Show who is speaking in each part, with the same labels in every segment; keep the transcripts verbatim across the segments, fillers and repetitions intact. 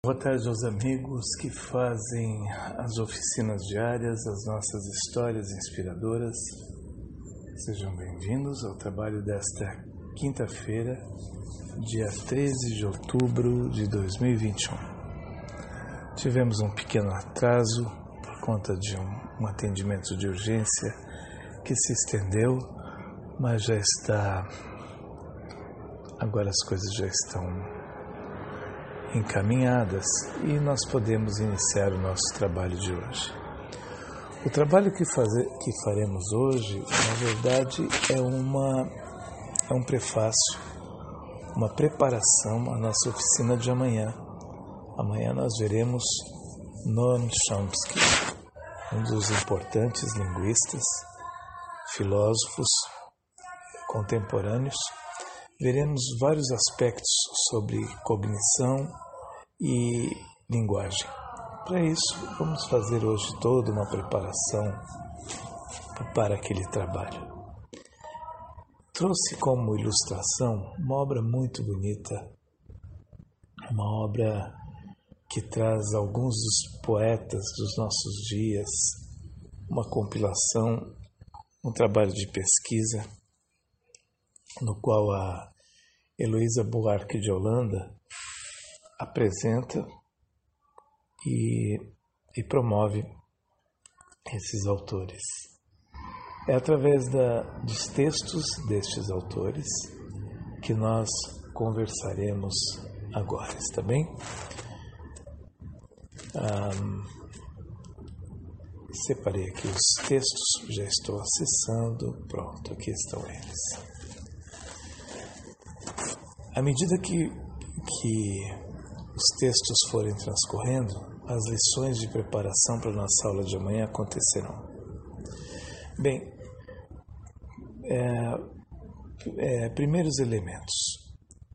Speaker 1: Boa tarde aos amigos que fazem as oficinas diárias, as nossas histórias inspiradoras. Sejam bem-vindos ao trabalho desta quinta-feira, dia treze de outubro de dois mil e vinte e um. Tivemos um pequeno atraso por conta de um, um atendimento de urgência que se estendeu, mas já está... Agora as coisas já estão encaminhadas e nós podemos iniciar o nosso trabalho de hoje. O trabalho que, fazer, que faremos hoje, na verdade, é, uma, é um prefácio, uma preparação à nossa oficina de amanhã. Amanhã nós veremos Noam Chomsky, um dos importantes linguistas, filósofos contemporâneos. Veremos vários aspectos sobre cognição e linguagem. Para isso, vamos fazer hoje toda uma preparação para aquele trabalho. Trouxe como ilustração uma obra muito bonita, uma obra que traz alguns dos poetas dos nossos dias, uma compilação, um trabalho de pesquisa, no qual a Heloísa Buarque de Holanda apresenta e, e promove esses autores. É através da, dos textos destes autores que nós conversaremos agora, está bem? Um, separei aqui os textos, já estou acessando, pronto, aqui estão eles. À medida que, que os textos forem transcorrendo, as lições de preparação para a nossa aula de amanhã acontecerão. Bem, é, é, primeiros elementos.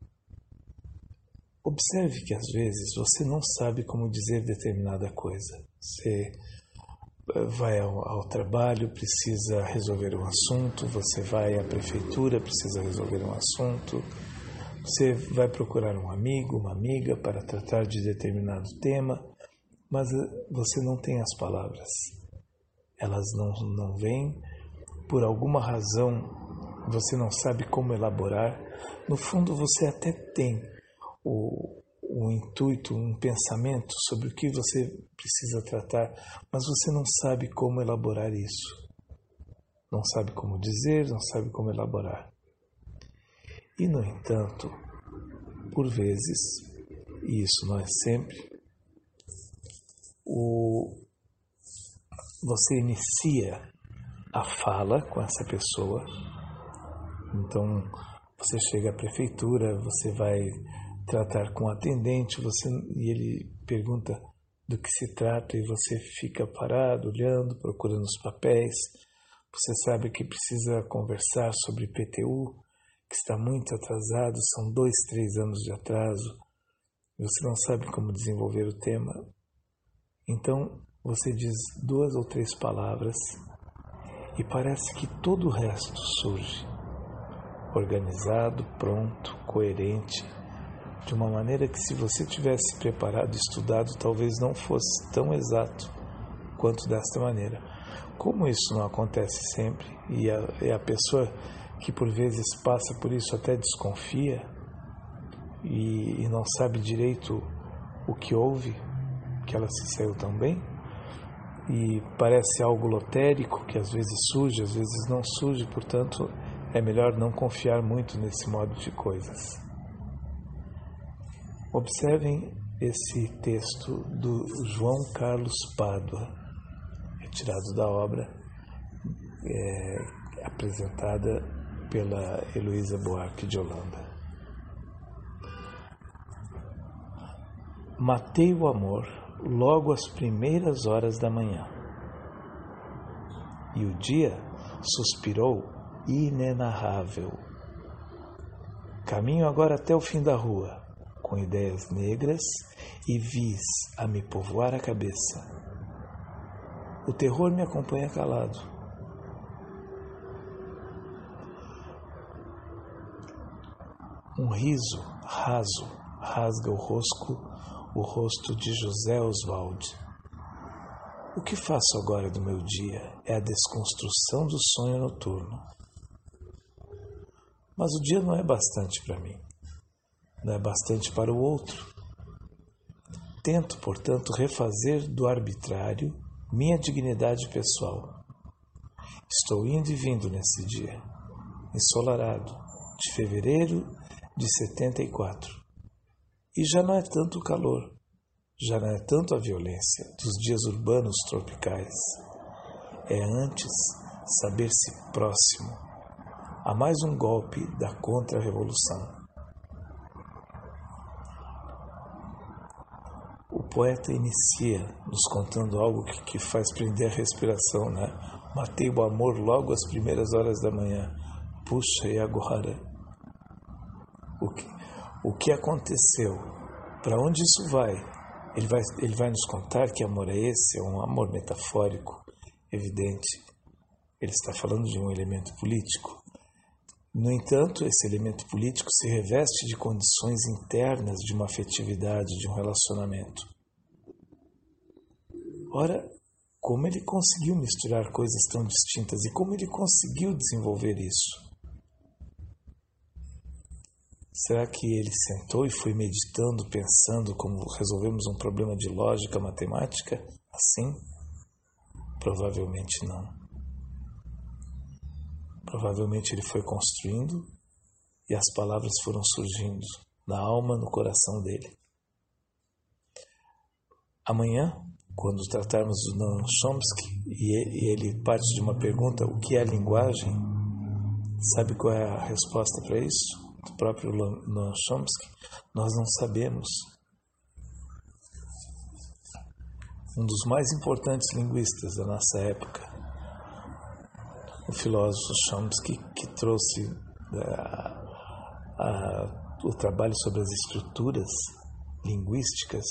Speaker 1: Observe que às vezes você não sabe como dizer determinada coisa. Você vai ao, ao trabalho, precisa resolver um assunto, você vai à prefeitura, precisa resolver um assunto. Você vai procurar um amigo, uma amiga para tratar de determinado tema, mas você não tem as palavras. Elas não, não vêm, por alguma razão você não sabe como elaborar. No fundo você até tem o, o intuito, um pensamento sobre o que você precisa tratar, mas você não sabe como elaborar isso. Não sabe como dizer, não sabe como elaborar. E, no entanto, por vezes, e isso não é sempre, o, você inicia a fala com essa pessoa. Então, você chega à prefeitura, você vai tratar com o atendente, você, e ele pergunta do que se trata e você fica parado, olhando, procurando os papéis. Você sabe que precisa conversar sobre I P T U, que está muito atrasado, são dois, três anos de atraso, você não sabe como desenvolver o tema. Então, você diz duas ou três palavras e parece que todo o resto surge, organizado, pronto, coerente, de uma maneira que se você tivesse preparado, estudado, talvez não fosse tão exato quanto desta maneira. Como isso não acontece sempre e a, e a pessoa que por vezes passa por isso até desconfia e, e não sabe direito o que houve, que ela se saiu tão bem, e parece algo lotérico que às vezes surge, às vezes não surge, portanto é melhor não confiar muito nesse modo de coisas. Observem esse texto do João Carlos Pádua, retirado da obra, é, apresentada pela Heloísa Buarque de Holanda. Matei o amor logo às primeiras horas da manhã, e o dia suspirou inenarrável. Caminho agora até o fim da rua, com ideias negras e vis a me povoar a cabeça. O terror me acompanha calado. Um riso raso rasga o rosto, o rosto de José Oswald. O que faço agora do meu dia é a desconstrução do sonho noturno. Mas o dia não é bastante para mim, não é bastante para o outro. Tento, portanto, refazer do arbitrário minha dignidade pessoal. Estou indo e vindo nesse dia, ensolarado, de fevereiro de setenta e quatro. E já não é tanto o calor, já não é tanto a violência dos dias urbanos tropicais. É antes saber-se próximo a mais um golpe da contra-revolução. O poeta inicia nos contando algo que, que faz prender a respiração, né? Matei o amor logo às primeiras horas da manhã. Puxa, e agora? O que, o que aconteceu? Para onde isso vai? Ele, vai? ele vai nos contar que amor é esse? É um amor metafórico, evidente. Ele está falando de um elemento político. No entanto, esse elemento político se reveste de condições internas de uma afetividade, de um relacionamento. Ora, como ele conseguiu misturar coisas tão distintas e como ele conseguiu desenvolver isso? Será que ele sentou e foi meditando, pensando como resolvemos um problema de lógica matemática? Assim? Provavelmente não. Provavelmente ele foi construindo e as palavras foram surgindo na alma, no coração dele. Amanhã, quando tratarmos do Noam Chomsky e ele parte de uma pergunta, o que é a linguagem? Sabe qual é a resposta para isso? Do próprio Noam Chomsky? Nós não sabemos. Um dos mais importantes linguistas da nossa época, o filósofo Chomsky, que trouxe a, a, o trabalho sobre as estruturas linguísticas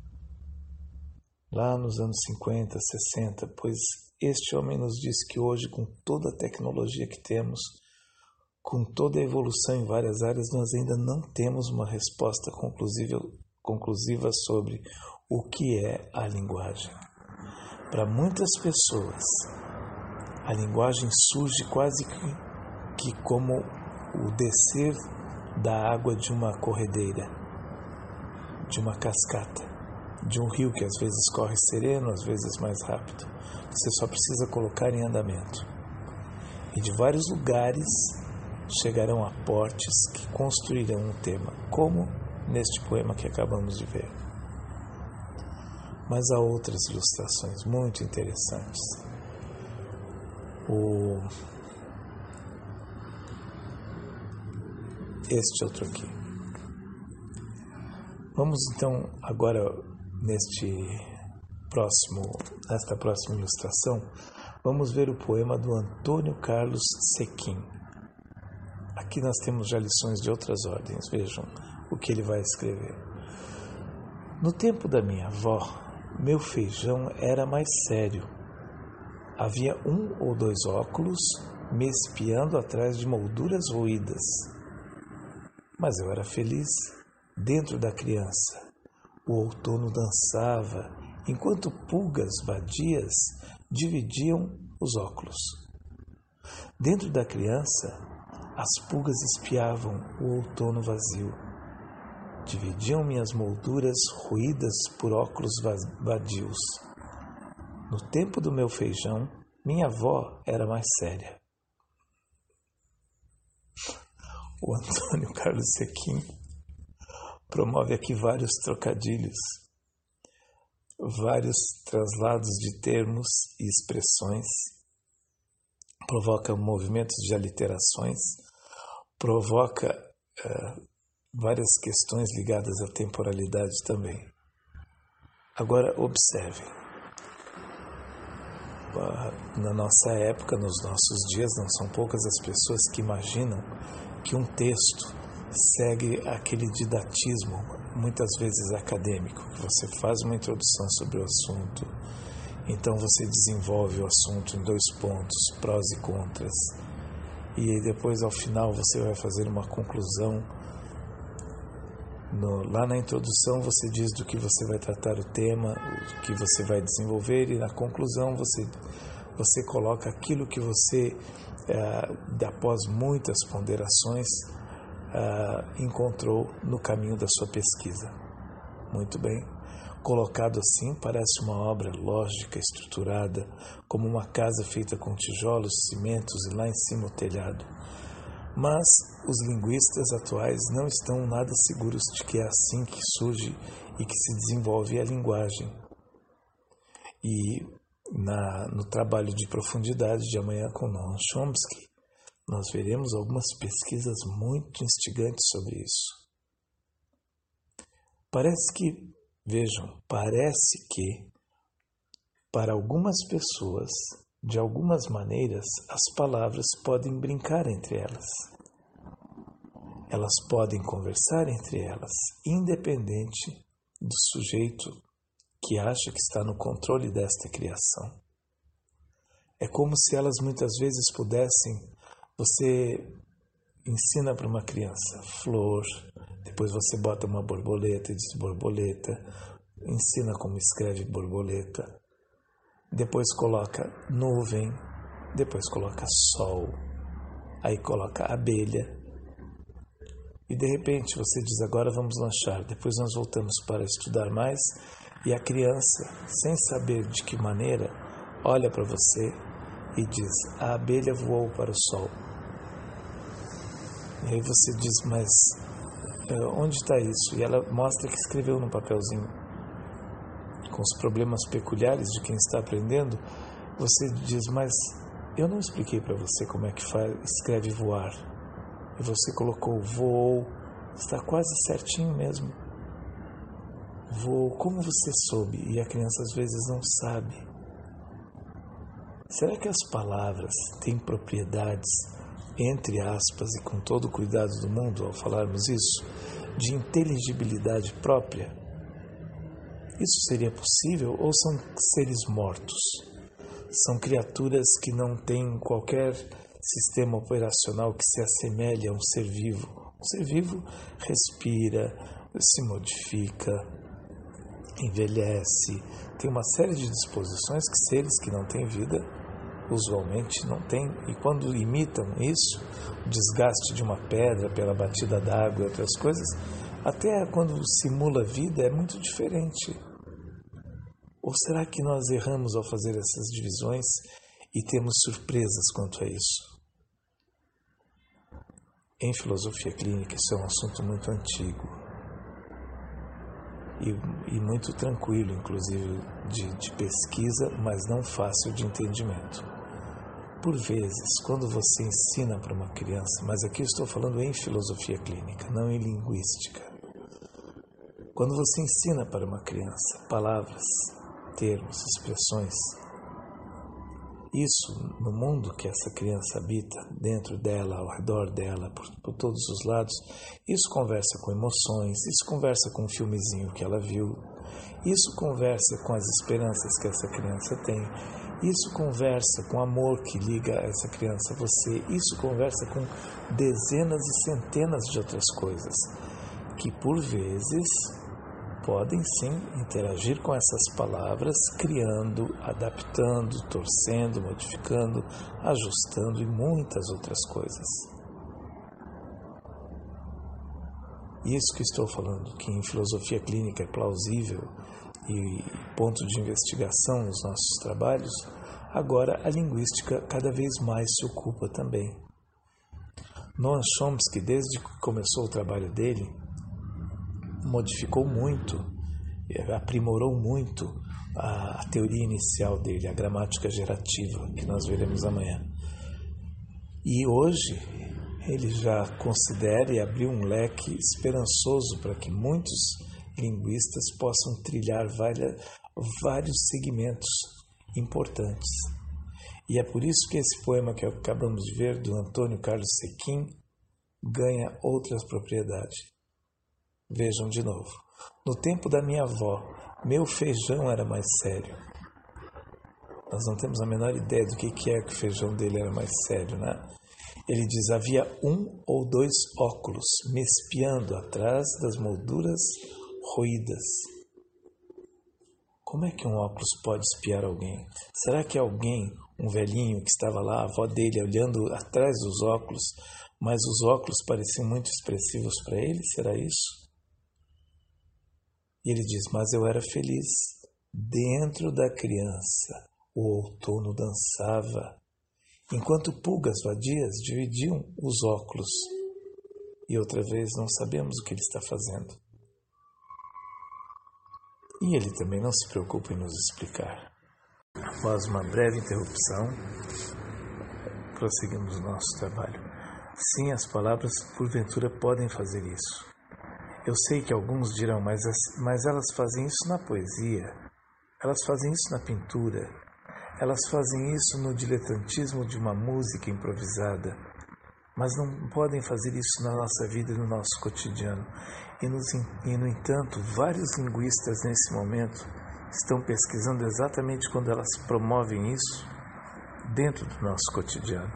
Speaker 1: lá nos anos cinquenta, sessenta, pois este homem nos disse que hoje, com toda a tecnologia que temos, com toda a evolução em várias áreas, nós ainda não temos uma resposta conclusiva, conclusiva sobre o que é a linguagem. Para muitas pessoas, a linguagem surge quase que, que como o descer da água de uma corredeira, de uma cascata, de um rio que às vezes corre sereno, às vezes mais rápido. Você só precisa colocar em andamento. E de vários lugares chegarão aportes que construirão um tema, como neste poema que acabamos de ver. Mas há outras ilustrações muito interessantes. O... Este outro aqui. Vamos então agora neste próximo, nesta próxima ilustração, vamos ver o poema do Antônio Carlos Sequim. Aqui nós temos já lições de outras ordens. Vejam o que ele vai escrever. No tempo da minha avó, meu feijão era mais sério. Havia um ou dois óculos me espiando atrás de molduras roídas. Mas eu era feliz dentro da criança. O outono dançava, enquanto pulgas vadias dividiam os óculos. Dentro da criança, as pulgas espiavam o outono vazio. Dividiam minhas molduras roídas por óculos vadios. No tempo do meu feijão, minha avó era mais séria. O Antônio Carlos Sequim promove aqui vários trocadilhos, vários translados de termos e expressões, provoca movimentos de aliterações, provoca uh, várias questões ligadas à temporalidade também. Agora observem, uh, na nossa época, nos nossos dias, não são poucas as pessoas que imaginam que um texto segue aquele didatismo, muitas vezes acadêmico, que você faz uma introdução sobre o assunto, então você desenvolve o assunto em dois pontos, prós e contras, e depois ao final você vai fazer uma conclusão No, lá na introdução você diz do que você vai tratar o tema, o que você vai desenvolver, e na conclusão você, você coloca aquilo que você, é, após muitas ponderações, é, encontrou no caminho da sua pesquisa. Muito bem. Colocado assim, parece uma obra lógica, estruturada, como uma casa feita com tijolos, cimentos e lá em cima o telhado. Mas os linguistas atuais não estão nada seguros de que é assim que surge e que se desenvolve a linguagem. E na, no trabalho de profundidade de amanhã com Noam Chomsky, nós veremos algumas pesquisas muito instigantes sobre isso. Parece que, vejam, parece que, para algumas pessoas, de algumas maneiras, as palavras podem brincar entre elas. Elas podem conversar entre elas, independente do sujeito que acha que está no controle desta criação. É como se elas muitas vezes pudessem, você ensina para uma criança flor, depois você bota uma borboleta e diz borboleta, ensina como escreve borboleta, depois coloca nuvem, depois coloca sol, aí coloca abelha, e de repente você diz agora vamos lanchar, depois nós voltamos para estudar mais, e a criança, sem saber de que maneira, olha para você e diz a abelha voou para o sol. E aí você diz, mas onde está isso? E ela mostra que escreveu num papelzinho. Com os problemas peculiares de quem está aprendendo, você diz, mas eu não expliquei para você como é que faz, escreve voar. E você colocou voou, está quase certinho mesmo. Voou, como você soube? E a criança às vezes não sabe. Será que as palavras têm propriedades, entre aspas e com todo o cuidado do mundo ao falarmos isso, de inteligibilidade própria? Isso seria possível ou são seres mortos? São criaturas que não têm qualquer sistema operacional que se assemelhe a um ser vivo. Um ser vivo respira, se modifica, envelhece, tem uma série de disposições que seres que não têm vida usualmente não têm. E quando imitam isso, o desgaste de uma pedra pela batida d'água e outras coisas, até quando simula vida é muito diferente. Ou será que nós erramos ao fazer essas divisões e temos surpresas quanto a isso? Em filosofia clínica isso é um assunto muito antigo e, e muito tranquilo, inclusive de, de pesquisa, mas não fácil de entendimento. Por vezes, quando você ensina para uma criança, mas aqui eu estou falando em filosofia clínica, não em linguística. Quando você ensina para uma criança palavras, termos, expressões, isso no mundo que essa criança habita, dentro dela, ao redor dela, por, por todos os lados, isso conversa com emoções, isso conversa com um filmezinho que ela viu, isso conversa com as esperanças que essa criança tem, isso conversa com o amor que liga essa criança a você, isso conversa com dezenas e centenas de outras coisas, que por vezes podem sim interagir com essas palavras, criando, adaptando, torcendo, modificando, ajustando e muitas outras coisas. Isso que estou falando, que em filosofia clínica é plausível e ponto de investigação nos nossos trabalhos, agora a linguística cada vez mais se ocupa também. Noam Chomsky, desde que começou o trabalho dele, modificou muito, aprimorou muito a, a teoria inicial dele, a gramática gerativa, que nós veremos amanhã. E hoje ele já considera e abriu um leque esperançoso para que muitos linguistas possam trilhar várias, vários segmentos importantes. E é por isso que esse poema que acabamos de ver, do Antônio Carlos Sequin, ganha outras propriedades. Vejam de novo. No tempo da minha avó, meu feijão era mais sério. Nós não temos a menor ideia do que é que o feijão dele era mais sério, né? Ele diz, havia um ou dois óculos me espiando atrás das molduras roídas. Como é que um óculos pode espiar alguém? Será que alguém, um velhinho que estava lá, a avó dele, olhando atrás dos óculos, mas os óculos pareciam muito expressivos para ele? Será isso? E ele diz, mas eu era feliz. Dentro da criança, o outono dançava, enquanto pulgas vadias dividiam os óculos. E outra vez não sabemos o que ele está fazendo. E ele também não se preocupa em nos explicar. Após uma breve interrupção, prosseguimos nosso trabalho. Sim, as palavras porventura podem fazer isso. Eu sei que alguns dirão, mas, mas elas fazem isso na poesia, elas fazem isso na pintura, elas fazem isso no diletantismo de uma música improvisada, mas não podem fazer isso na nossa vida e no nosso cotidiano. E, nos, e, no entanto, vários linguistas nesse momento estão pesquisando exatamente quando elas promovem isso dentro do nosso cotidiano.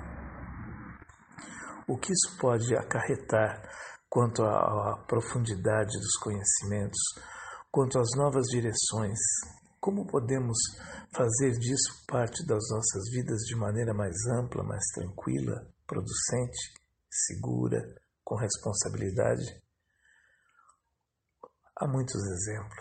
Speaker 1: O que isso pode acarretar quanto à, à profundidade dos conhecimentos, quanto às novas direções? Como podemos fazer disso parte das nossas vidas de maneira mais ampla, mais tranquila, producente, segura, com responsabilidade? Há muitos exemplos.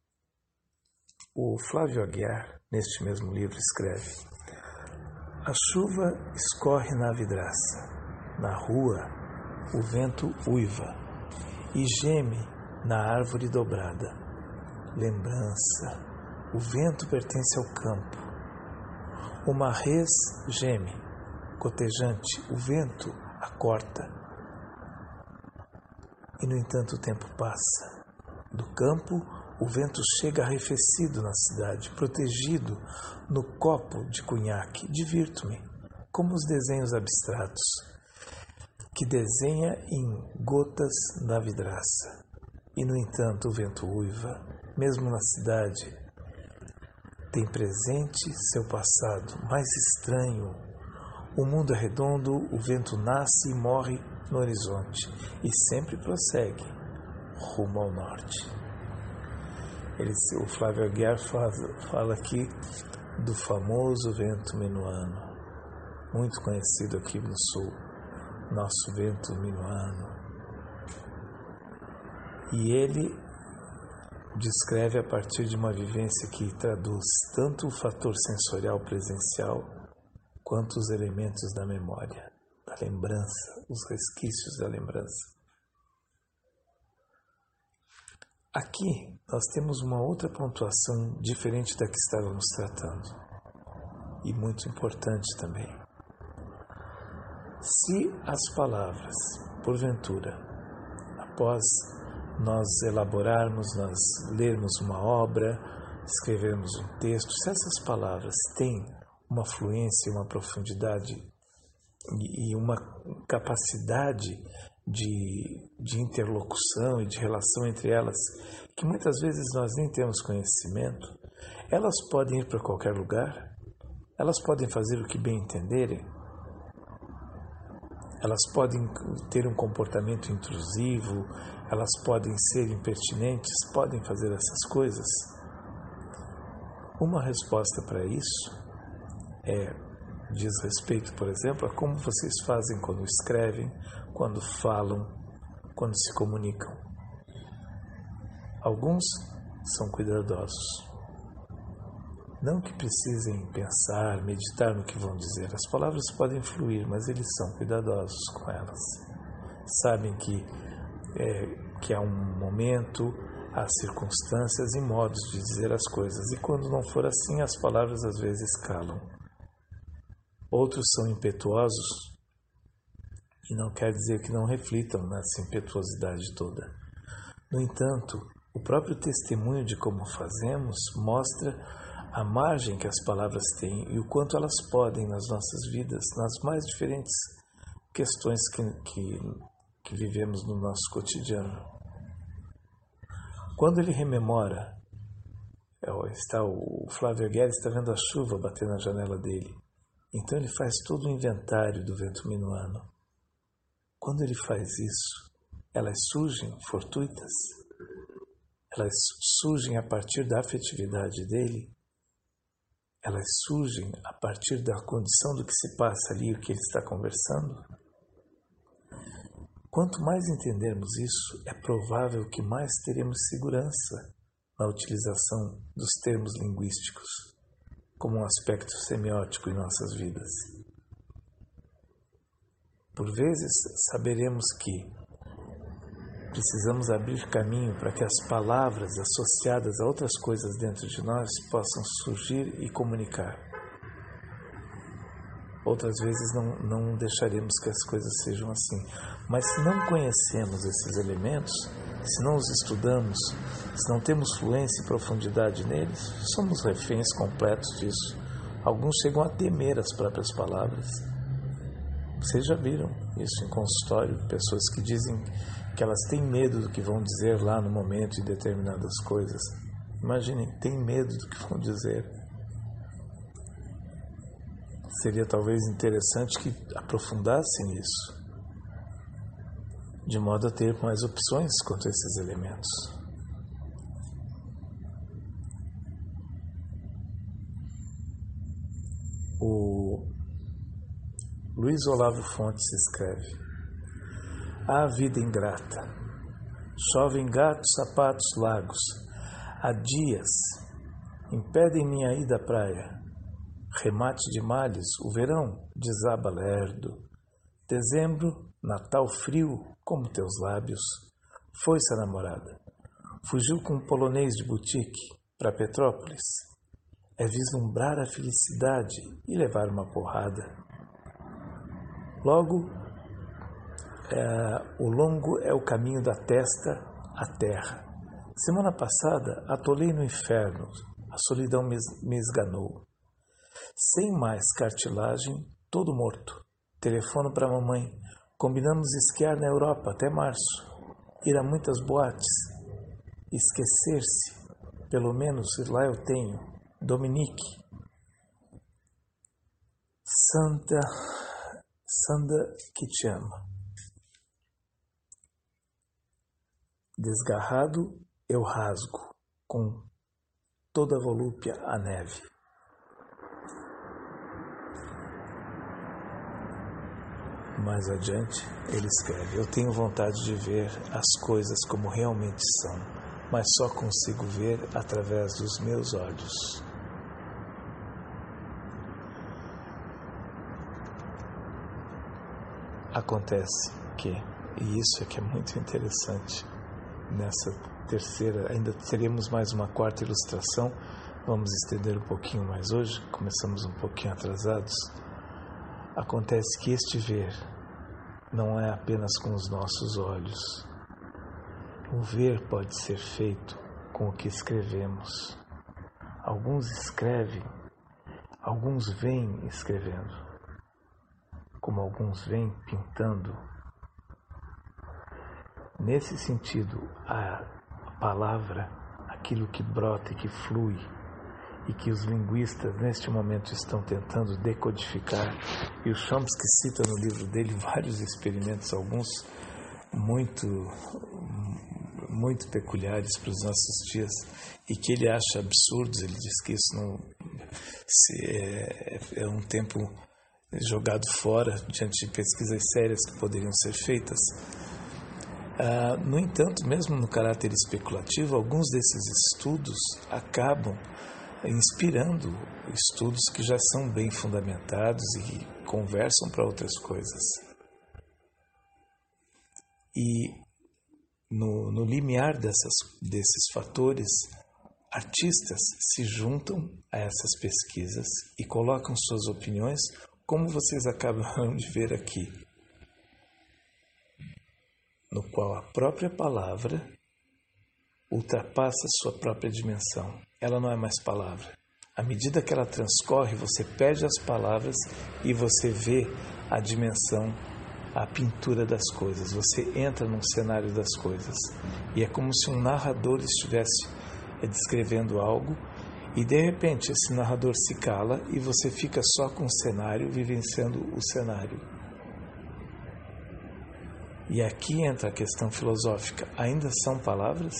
Speaker 1: O Flávio Aguiar, neste mesmo livro, escreve: a chuva escorre na vidraça, na rua o vento uiva e geme na árvore dobrada. Lembrança, o vento pertence ao campo. Uma res geme, cotejante, o vento a corta. E no entanto o tempo passa. Do campo, o vento chega arrefecido na cidade, protegido no copo de cunhaque. Divirto-me, como os desenhos abstratos, que desenha em gotas na vidraça. E, no entanto, o vento uiva, mesmo na cidade. Tem presente seu passado, mais estranho. O mundo é redondo, o vento nasce e morre no horizonte, e sempre prossegue rumo ao norte. Ele, o Flávio Aguiar fala, fala aqui do famoso vento minuano, muito conhecido aqui no sul, nosso vento minuano. E ele descreve a partir de uma vivência que traduz tanto o fator sensorial presencial quanto os elementos da memória, da lembrança, os resquícios da lembrança. Aqui nós temos uma outra pontuação diferente da que estávamos tratando, e muito importante também. Se as palavras, porventura, após nós elaborarmos, nós lermos uma obra, escrevermos um texto, se essas palavras têm uma fluência, uma profundidade e uma capacidade de, de interlocução e de relação entre elas, que muitas vezes nós nem temos conhecimento, elas podem ir para qualquer lugar, elas podem fazer o que bem entenderem, elas podem ter um comportamento intrusivo, elas podem ser impertinentes, podem fazer essas coisas. Uma resposta para isso é, diz respeito, por exemplo, a como vocês fazem quando escrevem, quando falam, quando se comunicam. Alguns são cuidadosos. Não que precisem pensar, meditar no que vão dizer. As palavras podem fluir, mas eles são cuidadosos com elas. Sabem que, é, que há um momento, há circunstâncias e modos de dizer as coisas. E quando não for assim, as palavras às vezes calam. Outros são impetuosos, e não quer dizer que não reflitam nessa impetuosidade toda. No entanto, o próprio testemunho de como fazemos mostra a margem que as palavras têm e o quanto elas podem nas nossas vidas, nas mais diferentes questões que, que, que vivemos no nosso cotidiano. Quando ele rememora, está, o Flávio Aguiar está vendo a chuva bater na janela dele, então ele faz todo o inventário do vento minuano. quando ele faz isso, elas surgem fortuitas, elas surgem a partir da afetividade dele, elas surgem a partir da condição do que se passa ali, o que ele está conversando. Quanto mais entendermos isso, é provável que mais teremos segurança na utilização dos termos linguísticos como um aspecto semiótico em nossas vidas. Por vezes, saberemos que precisamos abrir caminho para que as palavras associadas a outras coisas dentro de nós possam surgir e comunicar. Outras vezes não, não deixaremos que as coisas sejam assim. Mas se não conhecemos esses elementos, se não os estudamos, se não temos fluência e profundidade neles, somos reféns completos disso. Alguns chegam a temer as próprias palavras. Vocês já viram isso em consultório, pessoas que dizem que elas têm medo do que vão dizer lá no momento de determinadas coisas. Imaginem, têm medo do que vão dizer. Seria talvez interessante que aprofundassem nisso, de modo a ter mais opções quanto a esses elementos. O Luiz Olavo Fontes escreve: há vida ingrata, chovem gatos, sapatos, lagos, há dias impedem minha ida à praia, remate de males, o verão desaba lerdo, dezembro, Natal frio como teus lábios, foi-se a namorada, fugiu com um polonês de boutique para Petrópolis, é vislumbrar a felicidade e levar uma porrada. Logo, é, o longo é o caminho da testa à terra. Semana passada, atolei no inferno, a solidão me, me esganou. Sem mais cartilagem, todo morto. Telefono para a mamãe. Combinamos esquiar na Europa até março. Ir a muitas boates. Esquecer-se. Pelo menos lá eu tenho. Dominique. Santa... Sanda que te ama. Desgarrado, eu rasgo, com toda a volúpia a neve. Mais adiante, ele escreve: eu tenho vontade de ver as coisas como realmente são, mas só consigo ver através dos meus olhos. Acontece que, e isso é que é muito interessante, nessa terceira, ainda teremos mais uma quarta ilustração, vamos estender um pouquinho mais hoje, começamos um pouquinho atrasados. Acontece que este ver não é apenas com os nossos olhos. O ver pode ser feito com o que escrevemos. Alguns escrevem, alguns vêm escrevendo, como alguns vêm pintando. Nesse sentido, a palavra, aquilo que brota e que flui, e que os linguistas neste momento estão tentando decodificar, e o Chomsky cita no livro dele vários experimentos, alguns muito, muito peculiares para os nossos dias, e que ele acha absurdos. Ele diz que isso não, se é, é um tempo jogado fora diante de pesquisas sérias que poderiam ser feitas. Ah, no entanto, mesmo no caráter especulativo, alguns desses estudos acabam inspirando estudos que já são bem fundamentados e conversam para outras coisas. E no, no limiar dessas, desses fatores, artistas se juntam a essas pesquisas e colocam suas opiniões, como vocês acabam de ver aqui, no qual a própria palavra ultrapassa sua própria dimensão. Ela não é mais palavra. À medida que ela transcorre, você perde as palavras e você vê a dimensão, a pintura das coisas. Você entra num cenário das coisas. E é como se um narrador estivesse descrevendo algo e, de repente, esse narrador se cala e você fica só com o cenário, vivenciando o cenário. E aqui entra a questão filosófica. Ainda são palavras?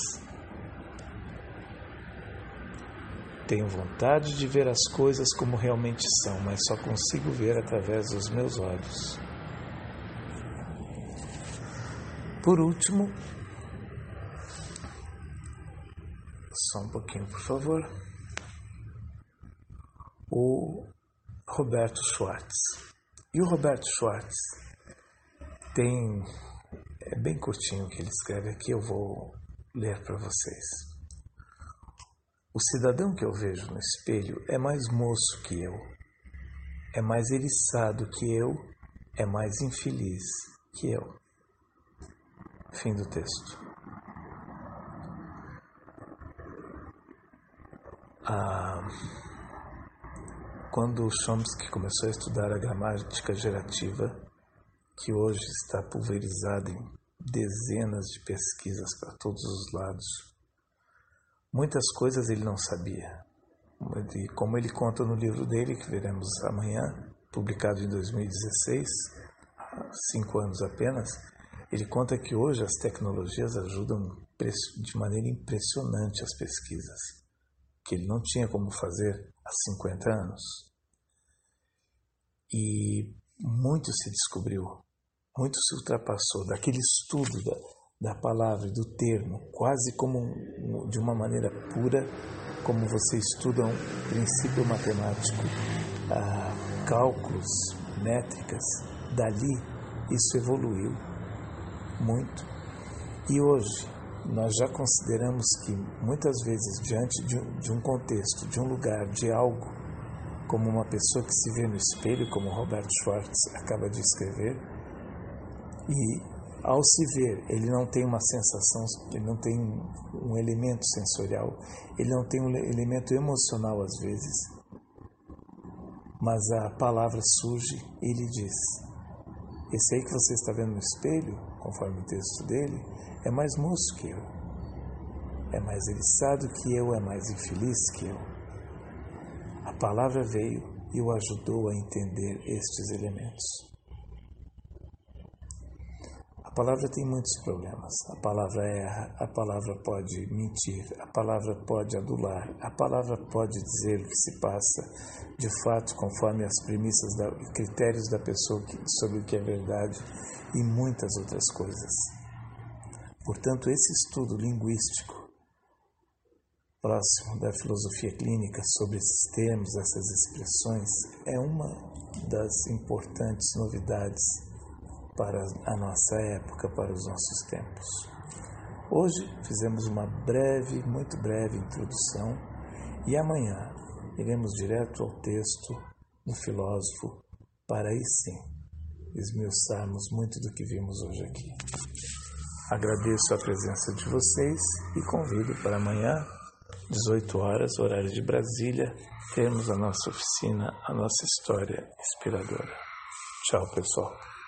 Speaker 1: Tenho vontade de ver as coisas como realmente são, mas só consigo ver através dos meus olhos. Por último, só um pouquinho, por favor, o Roberto Schwartz. E o Roberto Schwartz tem, é bem curtinho o que ele escreve aqui, eu vou ler para vocês. O cidadão que eu vejo no espelho é mais moço que eu, é mais eriçado que eu, é mais infeliz que eu. Fim do texto. Ah, quando Chomsky começou a estudar a gramática gerativa, que hoje está pulverizada em dezenas de pesquisas para todos os lados, muitas coisas ele não sabia. E como ele conta no livro dele, que veremos amanhã, publicado em dois mil e dezesseis, há cinco anos apenas, ele conta que hoje as tecnologias ajudam de maneira impressionante as pesquisas, que ele não tinha como fazer há cinquenta anos. E muito se descobriu, muito se ultrapassou daquele estudo da, da palavra e do termo, quase como um, de uma maneira pura, como você estuda um princípio matemático, ah, cálculos, métricas. Dali isso evoluiu muito. E hoje nós já consideramos que muitas vezes diante de, de um contexto, de um lugar, de algo, como uma pessoa que se vê no espelho, como Robert Schwartz acaba de escrever, e ao se ver, ele não tem uma sensação, ele não tem um elemento sensorial, ele não tem um elemento emocional às vezes, mas a palavra surge e ele diz: esse aí que você está vendo no espelho, conforme o texto dele, é mais moço que eu, é mais eriçado que eu, é mais infeliz que eu. A palavra veio e o ajudou a entender estes elementos. A palavra tem muitos problemas. A palavra erra, a palavra pode mentir, a palavra pode adular, a palavra pode dizer o que se passa de fato conforme as premissas, da, critérios da pessoa que, sobre o que é verdade e muitas outras coisas. Portanto, esse estudo linguístico próximo da filosofia clínica sobre esses termos, essas expressões, é uma das importantes novidades para a nossa época, para os nossos tempos. Hoje fizemos uma breve, muito breve introdução e amanhã iremos direto ao texto do filósofo para aí sim esmiuçarmos muito do que vimos hoje aqui. Agradeço a presença de vocês e convido para amanhã, dezoito horas, horário de Brasília, termos a nossa oficina, a nossa história inspiradora. Tchau, pessoal.